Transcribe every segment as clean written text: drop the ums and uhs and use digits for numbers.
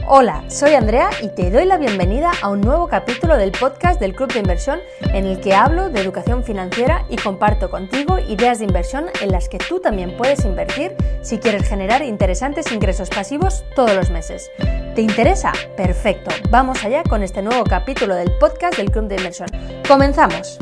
Hola, soy Andrea y te doy la bienvenida a un nuevo capítulo del podcast del Club de Inversión en el que hablo de educación financiera y comparto contigo ideas de inversión en las que tú también puedes invertir si quieres generar interesantes ingresos pasivos todos los meses. ¿Te interesa? Perfecto, vamos allá con este nuevo capítulo del podcast del Club de Inversión. ¡Comenzamos!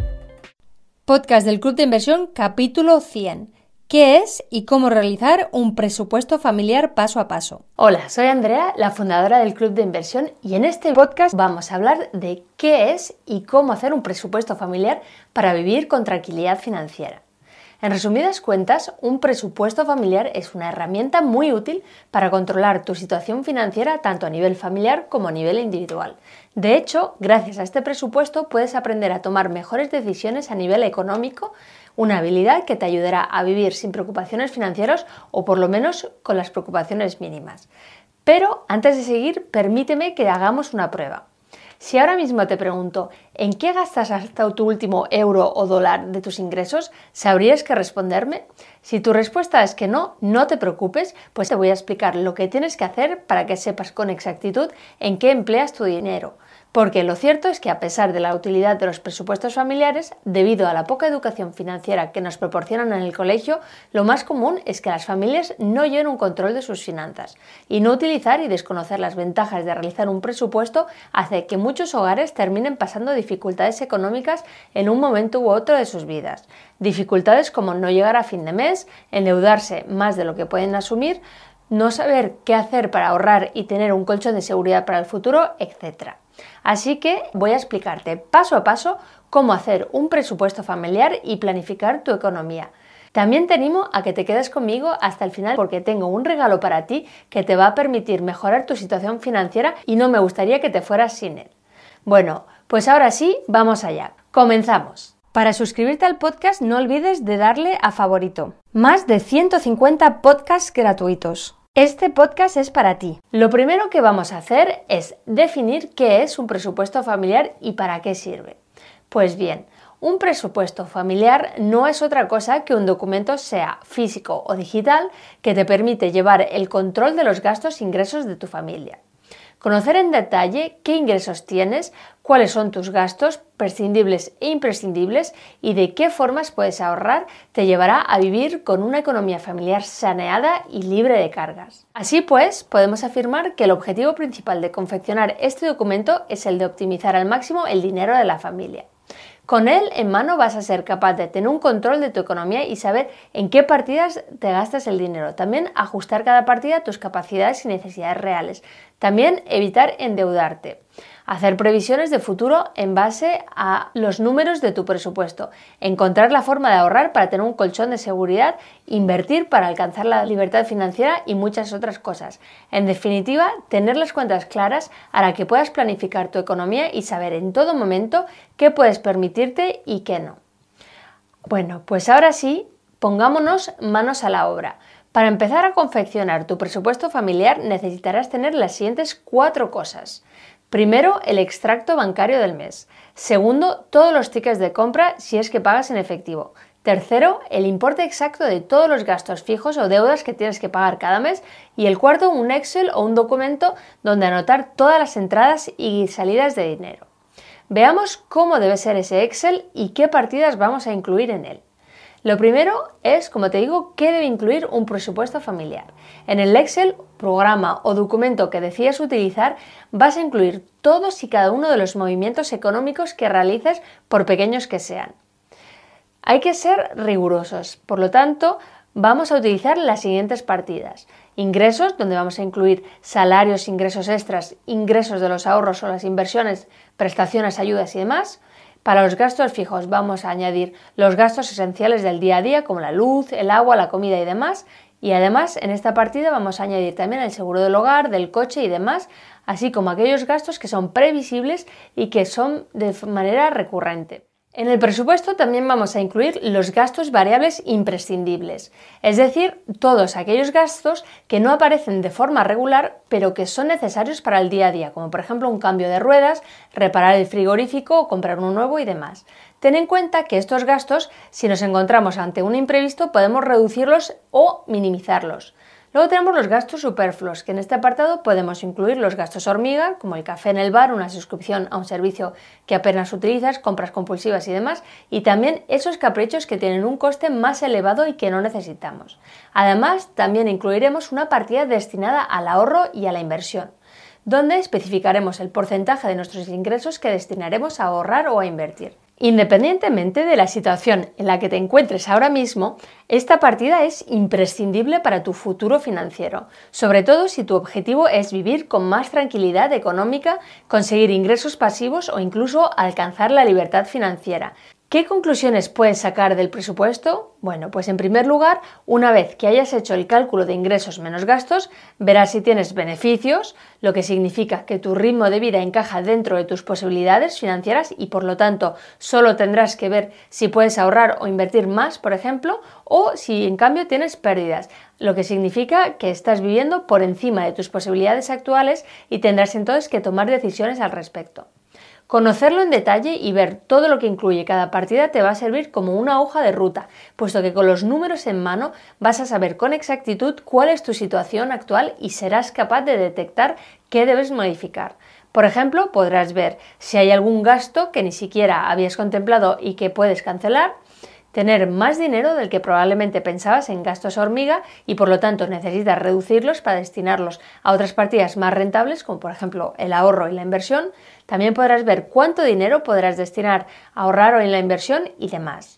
Podcast del Club de Inversión, capítulo 100. ¿Qué es y cómo realizar un presupuesto familiar paso a paso? Hola, soy Andrea, la fundadora del Club de Inversión, y en este podcast vamos a hablar de qué es y cómo hacer un presupuesto familiar para vivir con tranquilidad financiera. En resumidas cuentas, un presupuesto familiar es una herramienta muy útil para controlar tu situación financiera tanto a nivel familiar como a nivel individual. De hecho, gracias a este presupuesto puedes aprender a tomar mejores decisiones a nivel económico, una habilidad que te ayudará a vivir sin preocupaciones financieras o por lo menos con las preocupaciones mínimas. Pero antes de seguir, permíteme que hagamos una prueba. Si ahora mismo te pregunto, ¿en qué gastas hasta tu último euro o dólar de tus ingresos? ¿Sabrías qué responderme? Si tu respuesta es que no, no te preocupes, pues te voy a explicar lo que tienes que hacer para que sepas con exactitud en qué empleas tu dinero. Porque lo cierto es que a pesar de la utilidad de los presupuestos familiares, debido a la poca educación financiera que nos proporcionan en el colegio, lo más común es que las familias no lleven un control de sus finanzas. Y no utilizar y desconocer las ventajas de realizar un presupuesto hace que muchos hogares terminen pasando dificultades económicas en un momento u otro de sus vidas. Dificultades como no llegar a fin de mes, endeudarse más de lo que pueden asumir, no saber qué hacer para ahorrar y tener un colchón de seguridad para el futuro, etc. Así que voy a explicarte paso a paso cómo hacer un presupuesto familiar y planificar tu economía. También te animo a que te quedes conmigo hasta el final porque tengo un regalo para ti que te va a permitir mejorar tu situación financiera y no me gustaría que te fueras sin él. Bueno, pues ahora sí, vamos allá. ¡Comenzamos! Para suscribirte al podcast no olvides de darle a favorito. Más de 150 podcasts gratuitos. Este podcast es para ti. Lo primero que vamos a hacer es definir qué es un presupuesto familiar y para qué sirve. Pues bien, un presupuesto familiar no es otra cosa que un documento, sea físico o digital, que te permite llevar el control de los gastos e ingresos de tu familia. Conocer en detalle qué ingresos tienes, cuáles son tus gastos prescindibles e imprescindibles y de qué formas puedes ahorrar te llevará a vivir con una economía familiar saneada y libre de cargas. Así pues, podemos afirmar que el objetivo principal de confeccionar este documento es el de optimizar al máximo el dinero de la familia. Con él en mano vas a ser capaz de tener un control de tu economía y saber en qué partidas te gastas el dinero. También ajustar cada partida a tus capacidades y necesidades reales. También evitar endeudarte. Hacer previsiones de futuro en base a los números de tu presupuesto. Encontrar la forma de ahorrar para tener un colchón de seguridad. Invertir para alcanzar la libertad financiera y muchas otras cosas. En definitiva, tener las cuentas claras hará que puedas planificar tu economía y saber en todo momento qué puedes permitirte y qué no. Bueno, pues ahora sí, pongámonos manos a la obra. Para empezar a confeccionar tu presupuesto familiar necesitarás tener las siguientes 4 cosas. Primero, el extracto bancario del mes. Segundo, todos los tickets de compra si es que pagas en efectivo. Tercero, el importe exacto de todos los gastos fijos o deudas que tienes que pagar cada mes. Y el cuarto, un Excel o un documento donde anotar todas las entradas y salidas de dinero. Veamos cómo debe ser ese Excel y qué partidas vamos a incluir en él. Lo primero es, como te digo, qué debe incluir un presupuesto familiar. En el Excel, programa o documento que decidas utilizar, vas a incluir todos y cada uno de los movimientos económicos que realices, por pequeños que sean. Hay que ser rigurosos, por lo tanto, vamos a utilizar las siguientes partidas. Ingresos, donde vamos a incluir salarios, ingresos extras, ingresos de los ahorros o las inversiones, prestaciones, ayudas y demás. Para los gastos fijos vamos a añadir los gastos esenciales del día a día como la luz, el agua, la comida y demás. Y además en esta partida vamos a añadir también el seguro del hogar, del coche y demás, así como aquellos gastos que son previsibles y que son de manera recurrente. En el presupuesto también vamos a incluir los gastos variables imprescindibles, es decir, todos aquellos gastos que no aparecen de forma regular pero que son necesarios para el día a día, como por ejemplo un cambio de ruedas, reparar el frigorífico o comprar uno nuevo y demás. Ten en cuenta que estos gastos, si nos encontramos ante un imprevisto, podemos reducirlos o minimizarlos. Luego tenemos los gastos superfluos, que en este apartado podemos incluir los gastos hormiga, como el café en el bar, una suscripción a un servicio que apenas utilizas, compras compulsivas y demás, y también esos caprichos que tienen un coste más elevado y que no necesitamos. Además, también incluiremos una partida destinada al ahorro y a la inversión, donde especificaremos el porcentaje de nuestros ingresos que destinaremos a ahorrar o a invertir. Independientemente de la situación en la que te encuentres ahora mismo, esta partida es imprescindible para tu futuro financiero, sobre todo si tu objetivo es vivir con más tranquilidad económica, conseguir ingresos pasivos o incluso alcanzar la libertad financiera. ¿Qué conclusiones puedes sacar del presupuesto? Bueno, pues en primer lugar, una vez que hayas hecho el cálculo de ingresos menos gastos, verás si tienes beneficios, lo que significa que tu ritmo de vida encaja dentro de tus posibilidades financieras y por lo tanto solo tendrás que ver si puedes ahorrar o invertir más, por ejemplo, o si en cambio tienes pérdidas, lo que significa que estás viviendo por encima de tus posibilidades actuales y tendrás entonces que tomar decisiones al respecto. Conocerlo en detalle y ver todo lo que incluye cada partida te va a servir como una hoja de ruta, puesto que con los números en mano vas a saber con exactitud cuál es tu situación actual y serás capaz de detectar qué debes modificar. Por ejemplo, podrás ver si hay algún gasto que ni siquiera habías contemplado y que puedes cancelar, tener más dinero del que probablemente pensabas en gastos hormiga y por lo tanto necesitas reducirlos para destinarlos a otras partidas más rentables como por ejemplo el ahorro y la inversión. También podrás ver cuánto dinero podrás destinar a ahorrar o en la inversión y demás.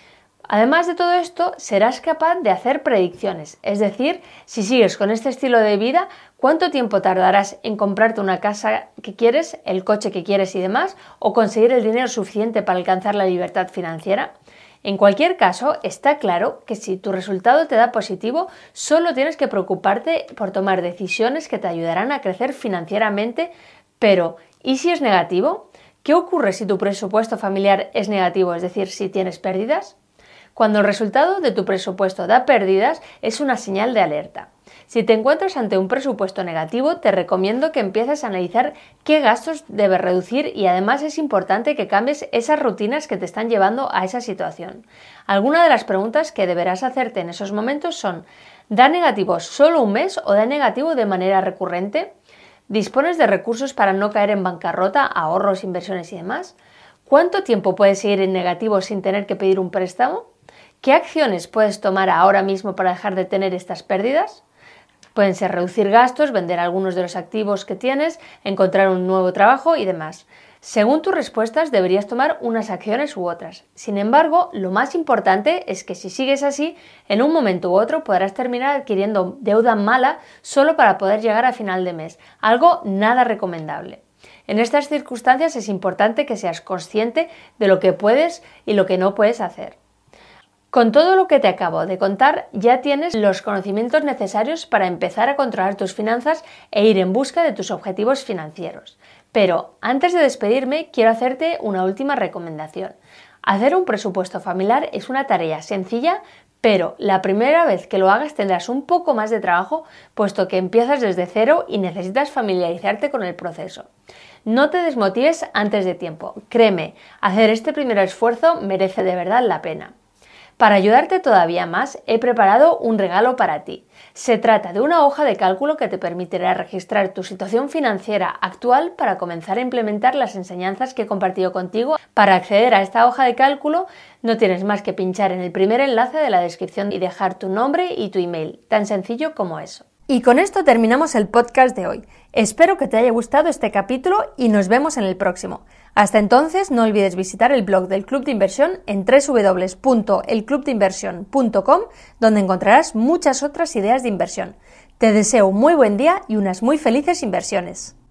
Además de todo esto, serás capaz de hacer predicciones, es decir, si sigues con este estilo de vida, cuánto tiempo tardarás en comprarte una casa que quieres, el coche que quieres y demás, o conseguir el dinero suficiente para alcanzar la libertad financiera. En cualquier caso, está claro que si tu resultado te da positivo, solo tienes que preocuparte por tomar decisiones que te ayudarán a crecer financieramente, pero ¿y si es negativo? ¿Qué ocurre si tu presupuesto familiar es negativo, es decir, si tienes pérdidas? Cuando el resultado de tu presupuesto da pérdidas, es una señal de alerta. Si te encuentras ante un presupuesto negativo, te recomiendo que empieces a analizar qué gastos debes reducir y además es importante que cambies esas rutinas que te están llevando a esa situación. Algunas de las preguntas que deberás hacerte en esos momentos son: ¿da negativo solo un mes o da negativo de manera recurrente? ¿Dispones de recursos para no caer en bancarrota, ahorros, inversiones y demás? ¿Cuánto tiempo puedes seguir en negativo sin tener que pedir un préstamo? ¿Qué acciones puedes tomar ahora mismo para dejar de tener estas pérdidas? Pueden ser reducir gastos, vender algunos de los activos que tienes, encontrar un nuevo trabajo y demás. Según tus respuestas deberías tomar unas acciones u otras. Sin embargo, lo más importante es que si sigues así, en un momento u otro podrás terminar adquiriendo deuda mala solo para poder llegar a final de mes, algo nada recomendable. En estas circunstancias es importante que seas consciente de lo que puedes y lo que no puedes hacer. Con todo lo que te acabo de contar, ya tienes los conocimientos necesarios para empezar a controlar tus finanzas e ir en busca de tus objetivos financieros. Pero antes de despedirme, quiero hacerte una última recomendación. Hacer un presupuesto familiar es una tarea sencilla, pero la primera vez que lo hagas tendrás un poco más de trabajo, puesto que empiezas desde cero y necesitas familiarizarte con el proceso. No te desmotives antes de tiempo. Créeme, hacer este primer esfuerzo merece de verdad la pena. Para ayudarte todavía más, he preparado un regalo para ti. Se trata de una hoja de cálculo que te permitirá registrar tu situación financiera actual para comenzar a implementar las enseñanzas que he compartido contigo. Para acceder a esta hoja de cálculo, no tienes más que pinchar en el primer enlace de la descripción y dejar tu nombre y tu email, tan sencillo como eso. Y con esto terminamos el podcast de hoy. Espero que te haya gustado este capítulo y nos vemos en el próximo. Hasta entonces, no olvides visitar el blog del Club de Inversión en www.elclubdeinversion.com, donde encontrarás muchas otras ideas de inversión. Te deseo un muy buen día y unas muy felices inversiones.